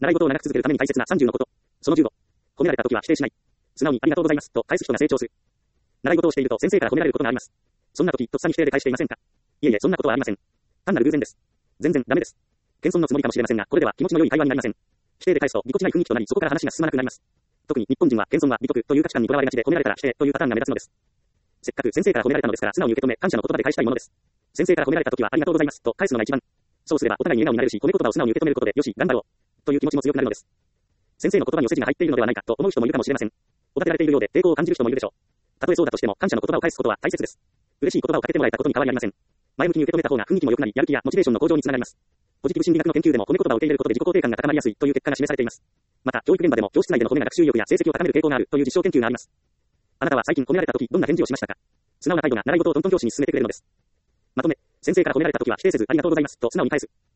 習い事を長く続けるために大切な30のこと。その15。褒められたときは否定しない。素直にありがとうございますと返す人が成長する。習い事をしていると先生から褒められることがあります。そんなとき、とっさに否定で返していませんか？いえいえ、そんなことはありません。単なる偶然です。全然ダメです。謙遜のつもりかもしれませんが、これでは気持ちの良い会話になりません。否定で返すとぎこちない雰囲気となり、そこから話が進まなくなります。特に日本人は謙遜は美徳という価値観にとらわれがちで、褒められたら否定というパターンが目立つのです。せっかく先生から褒められたのですから素直に受け止め、感謝の言葉で返したいものです。先生から褒められたときはありがとうございますと返すのが一番。そうすればお互いに笑顔になれるし、褒め言葉を素直に受け止めることで、よし、頑張ろうという気持ちも強くなるのです。先生の言葉にお世辞が入っているのではないかと思う人もいるかもしれません。おだてられているようで抵抗を感じる人もいるでしょう。たとえそうだとしても感謝の言葉を返すことは大切です。嬉しい言葉をかけてもらえたことに変わりありません。前向きに受け止めた方が雰囲気も良くなり、やる気やモチベーションの向上につながります。ポジティブ心理学の研究でも褒め言葉を受け入れることで自己肯定感が高まりやすいという結果が示されています。また教育現場でも教室内での褒めが学習意欲や成績を高める傾向があるという実証研究があります。あなたは最近褒められたときどんな返事をしましたか？素直な態度が習い事をトントン拍子に進めてくれるのです。まとめ、先生から褒められたときは否定せずありがとうございますと素直に返す。